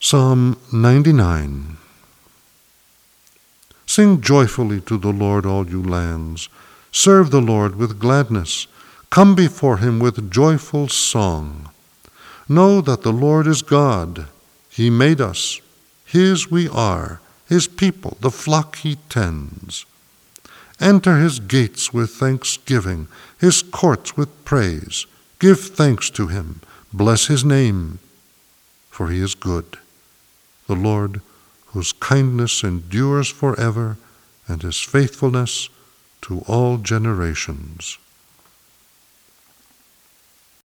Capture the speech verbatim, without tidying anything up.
Psalm ninety-nine. Sing joyfully to the Lord, all you lands. Serve the Lord with gladness. Come before him with joyful song. Know that the Lord is God. He made us. His we are, his people, the flock he tends. Enter his gates with thanksgiving, his courts with praise. Give thanks to him. Bless his name, for he is good. The Lord, whose kindness endures forever, and his faithfulness to all generations.